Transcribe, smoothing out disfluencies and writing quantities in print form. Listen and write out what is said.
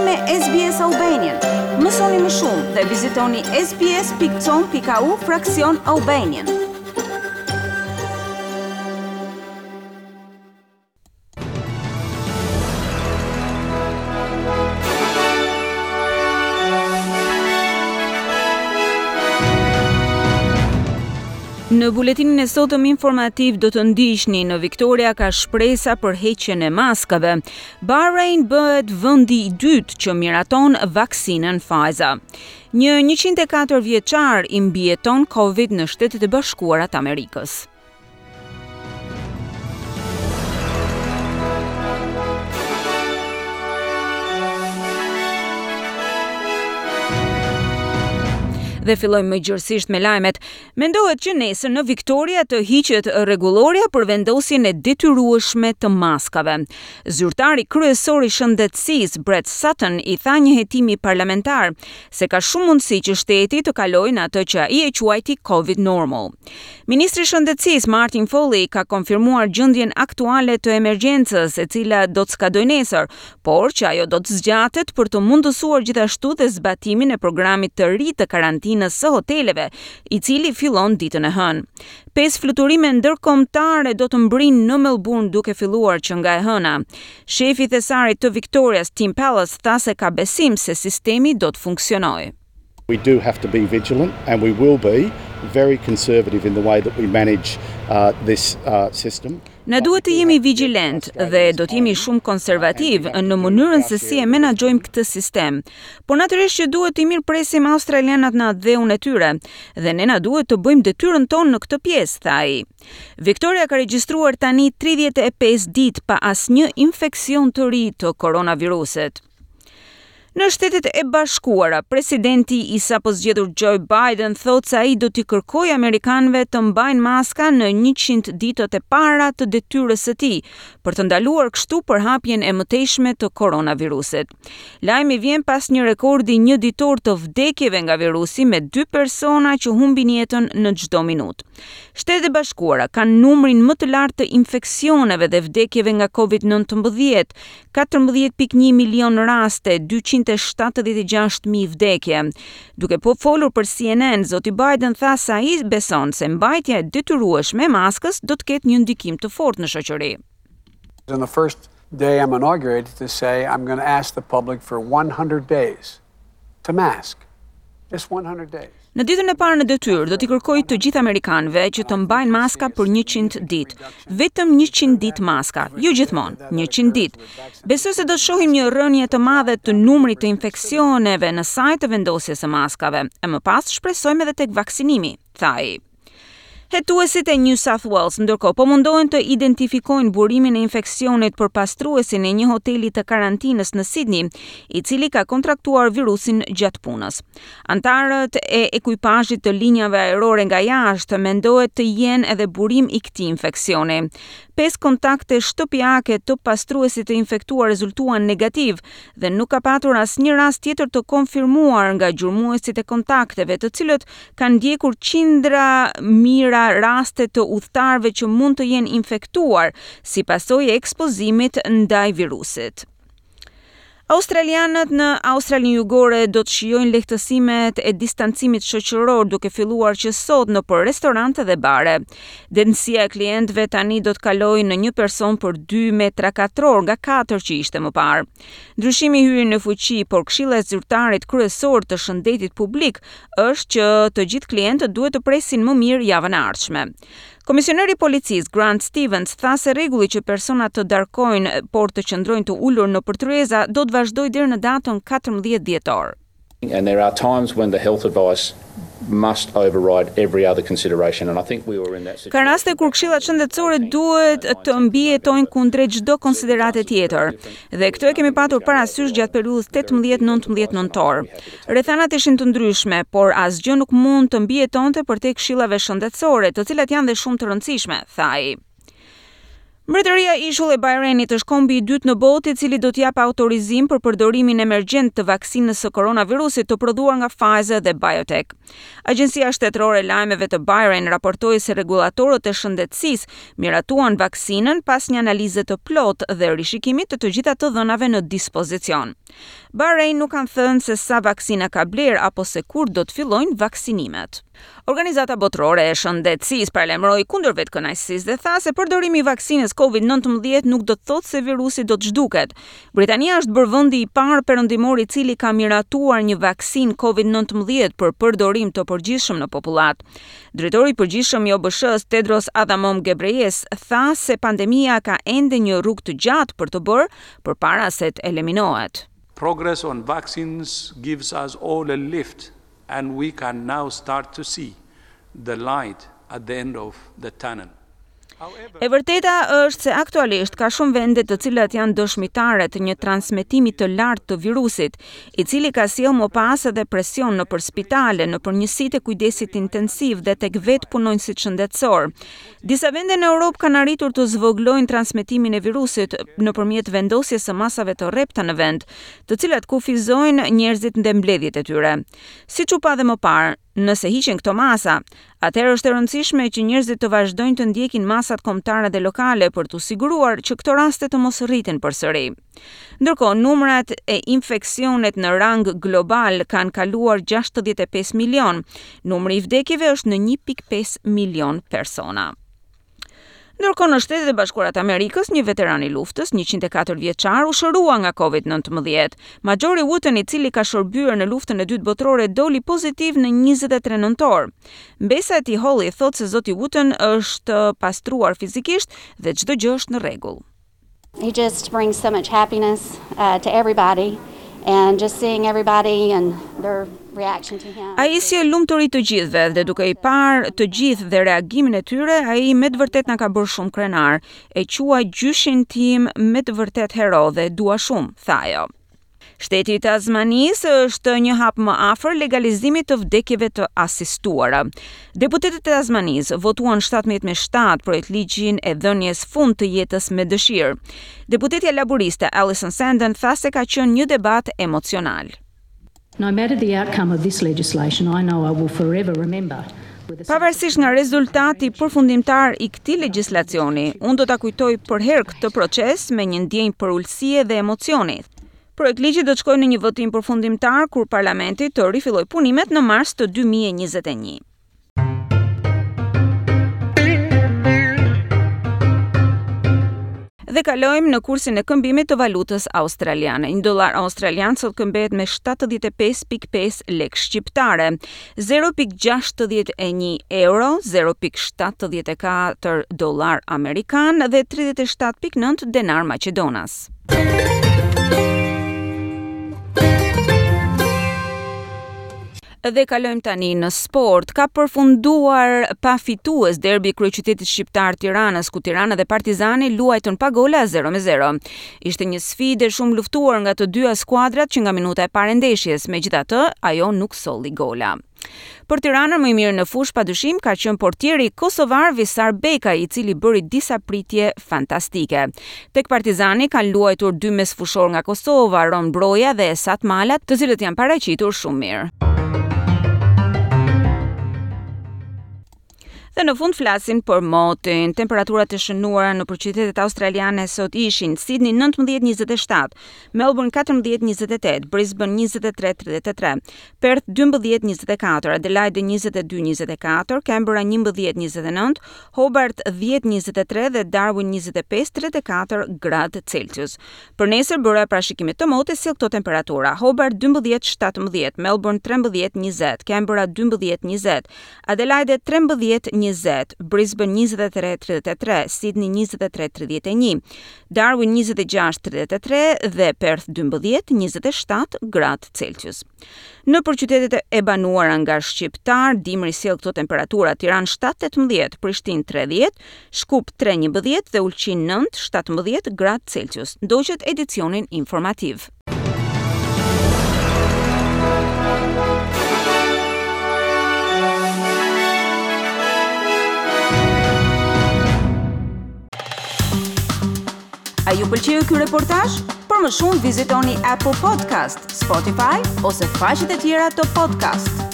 me SBS Albanian. Mësoni më shumë dhe vizitoni sbs.com.au/Albanian. Në buletinin e sotëm informativ do të ndiqni në Victoria ka shpresa për heqjen e maskave. Bahrain bëhet vendi i dytë që miraton vaksinën Pfizer. Një 104 vjeçar i mbijeton Covid në Shtetet e Bashkuara të Amerikës. Dhe fillojmë më gjërësisht me lajmet. Mendohet që nesër në Victoria të hiqet rregulloria për vendosjen e detyrueshme të maskave. Zyrtari kryesor i shëndetësisë Brett Sutton i tha një hetimi parlamentar se ka shumë mundësi që shteti të kalojë në atë që ai e quajti Covid normal. Ministri i shëndetësisë Martin Foley ka konfirmuar gjendjen aktuale të emergjencës, e cila do të skadojë nesër, por që ajo do të zgjatet për të mundësuar gjithashtu dhe zbatimin e programit të ri të karantinës së hoteleve, i cili fillon ditën e hënë. 5 fluturime ndërkombëtare do të mbrinë në Melbourne duke filluar që nga e hëna. Shefi i thesarit të Victorias, Tim Pallas, tha se ka besim se sistemi do të funksionojë. We do have to be vigilant, and we will be very conservative in the way that we manage this system. Ne duhet të jemi vigjilent dhe do të jemi shumë konservativ në mënyrën se si e menaxhojmë këtë sistem. Por natyrisht që duhet të mirëpresim australianat në atë dheun e tyre dhe ne na duhet të bëjmë detyrën tonë në këtë pjesë, tha ai. Victoria ka regjistruar tani 35 ditë pa asnjë infeksion të ri të koronavirusit. Në Shtetet e Bashkuara, presidenti i sapo zgjedhur Joe Biden thotë se ai do t'i kërkojë amerikanëve të mbajnë maska në 100 ditët e para të detyrës së tij, për të ndaluar kështu përhapjen e mëtejshme të koronavirusit. Lajmi vjen pas një rekordi një ditor të vdekjeve nga virusi me 2 persona që humbin jetën në çdo minutë. Shtetet e Bashkuara kanë numrin më të lartë të infeksioneve dhe vdekjeve nga COVID-19, 14.1 milion raste, 276.000 vdekje. Duke po folur për CNN, zoti Biden tha se ai beson se mbajtja e detyrueshme e maskës do të ketë një ndikim të fortë në shoqëri. On the first day I'm inaugurated to say I'm going to ask the public for 100 days to mask. Just 100 days. Në ditën e parë në detyrë do t'i kërkoj të gjithë amerikanëve që të mbajnë maska për 100 ditë. Vetëm 100 ditë maska, jo gjithmonë, 100 ditë. Besoj se do të shohim një rënje të madhe të numrit të infeksioneve në sajt të vendosjes së maskave. E më pas shpresojmë edhe tek vaksinimi, tha ai. Hetuesit e New South Wales ndërkohë po mundohen të identifikojnë burimin e infeksionit për pastruesin e një hoteli të karantinës në Sydney, i cili ka kontraktuar virusin gjatë punës. Antarët e ekuipazhit të linjave ajrore nga jashtë mendohet të jenë edhe burim i këtij infeksioni. 5 kontakte shtëpiake të pastruesit të infektuar rezultuan negativ dhe nuk ka patur asnjë rast tjetër të konfirmuar nga gjurmuesit e kontakteve, të cilët kanë ndjekur qindra mijëra raste të udhëtarëve që mund të jenë infektuar si pasojë e ekspozimit ndaj virusit. Australianët në Australinë Jugore do të shijojnë lehtësimet e distancimit shoqëror duke filluar që sot në për restorante dhe bare. Densia e klientëve tani do të kalojë në një person për 2 metra katror nga 4 që ishte më parë. Ndryshimi hyri në fuqi, por Këshilla e Zyrtarit Kryesor të Shëndetit Publik është që të gjithë klientët duhet të presin më mirë javën e ardhshme. Komisioneri i policisë Grant Stevens tha se rregulli që personat të darkojnë por të qëndrojnë të ulur në përtryeza do të vazhdojë deri në datën 14 dhjetor. And there are times when the health advice must override every other consideration, and I think we were in that situation. Ka raste kur këshillat shëndetësore duhet të mbijetojnë kundrejt çdo konsiderate tjetër, dhe këtë e kemi patur parasysh gjatë periudhës 18-19 nëntor. Rrethanat ishin të ndryshme, por asgjë nuk mund të mbijetonte përtej këshillave shëndetësore, të cilat janë dhe shumë të rëndësishme, tha ai. Mbretëria e Ishull e Bahreinit është kombi i dytë në botë i cili do t'jap autorizim për përdorimin emergjent të vaksinës së koronavirusit të prodhuar nga Pfizer dhe BioNTech. Agjencia Shtetërore e Lajmeve të Bahrein raportoi se rregullatorët e shëndetësisë miratuan vaksinën pas një analize të plotë dhe rishikimit të gjitha të dhënave në dispozicion. Bahrein nuk kanë thënë se sa vaksina ka bler apo se kur do të fillojnë vaksinimet. Organizata Botërore e Shëndetësisë paralajmëroi kundër vetkënaqësisë dhe tha se përdorimi i vaksinës COVID-19 nuk do të thotë se virusi do të zhduket. Britania është bërë vendi i parë perëndimor i cili ka miratuar një vaksinë COVID-19 për përdorim të përgjithshëm në popullat. Drejtori i përgjithshëm i OBSH-s Tedros Adhanom Ghebreyesus tha se pandemia ka ende një rrugë të gjatë për të bërë përpara se të eliminohet. Progress on vaccines gives us all a lift, and we can now start to see the light at the end of the tunnel. E vërteta është se aktualisht ka shumë vende të cilat janë dëshmitare të një transmetimi të lartë të virusit, i cili ka sjellë më pas edhe presion nëpër spitale, nëpër njësitë e kujdesit intensiv dhe tek vetë punonjësit shëndetësor. Disa vende në Europë kanë arritur të zvoglojnë transmetimin e virusit nëpërmjet vendosjes së masave të rrepta në vend, të cilat kufizojnë njerëzit ndë mbledhjet e tyre. Siç u pa dhe më parë, nëse hiqen këto masa, atëherë është e rëndësishme që njerëzit të vazhdojnë të ndjekin masat kombëtare dhe lokale për të siguruar që këto raste të mos rriten përsëri. Ndërkohë, numrat e infeksionet në rang global kanë kaluar 65 milion. Numri i vdekjeve është në 1.5 milion persona. Ndërkohë, në Shtetet e Bashkuara të Amerikës, një veteran i luftës, 104 vjeçar, u shërua nga COVID-19. Majori Wooten, i cili ka shërbyer në luftën e dytë botërore, doli pozitiv në 23 nëntor. Mbesa e tij Holly thotë se zoti Wooten është pastruar fizikisht dhe çdo gjë është në rregull. He just brings so much happiness to everybody, and just seeing everybody and their reaction to him. Ai si e lumturi të gjithëve dhe duke i parë të gjithë dhe reagimin e tyre, ai me të vërtet na ka bërë shumë krenar. E quaj gjyshin tim me të vërtet hero dhe dua shumë, tha ajo. Shteti i Tasmanisë është një hap më afër legalizimit të vdekjeve të asistuara. Deputetët e Tasmanisë votuan 17-7 për ligjin e dhënies fund të jetës me dëshirë. Deputetja laboriste Alison Sandon tha se ka qenë një debat emocional. No matter the outcome of this legislation, I know I will forever remember. Pavarësisht nga rezultati përfundimtar i këtij legjislacioni, unë do ta kujtoj për herë këtë proces me një ndjenjë për ulësie dhe emocioni. Projektligji do të shkojë në një votim përfundimtar kur parlamenti të rifillojë punimet në mars të 2021. Dhe kalojmë në kursin e këmbimit të valutës australiane. Një dollar australian sot këmbet me 75.5 lekë shqiptare, 0.61 euro, 0.74 dollar amerikan dhe 37.9 denar maqedonas. Dhe kalojmë tani në sport. Ka përfunduar pa fitues derbi kryeqytetit shqiptar Tiranës, ku Tirana dhe Partizani luajtën pa gola 0-0. Ishte një sfidë shumë luftuar nga të dyja skuadrat që nga minuta e parë ndeshjes, megjithatë ajo nuk solli gola. Për Tiranën më i mirë në fushë padyshim ka qenë portieri kosovar Visar Beka, i cili bëri disa pritje fantastike. Tek Partizani kanë luajtur dy mesfushor nga Kosova, Ron Broja dhe Esat Malat, të cilët janë paraqitur shumë mirë. Dhe në fund flasin për motin. Temperaturat e shënuara në qytetet australiane sot ishin Sydney 19-27, Melbourne 14-28, Brisbane 23-33, Perth 12-24, Adelaide 22-24, Canberra 11-29, Hobart 10-23 dhe Darwin 25-34 gradë Celsius. Për nesër bëra parashikimit të motit si këto temperatura: Hobart 12-17, Melbourne 13-20, Canberra 12-20, Adelaide 13-20, Brisbane 23-33, Sydney 23-31, Darwin 26-33 dhe Perth 12-27 gradë Celsius. Në qytetet e banuara nga shqiptar, dimri sjell këto temperatura: Tiranë 7-18, Prishtinë 30, Shkup 3-11 dhe Ulqin 9-17 gradë Celsius. Ndoqët edicionin informativ. ju pëlqeu ky reportazh? Për më shumë vizitoni Apple Podcast, Spotify ose faqet e tjera të podcast.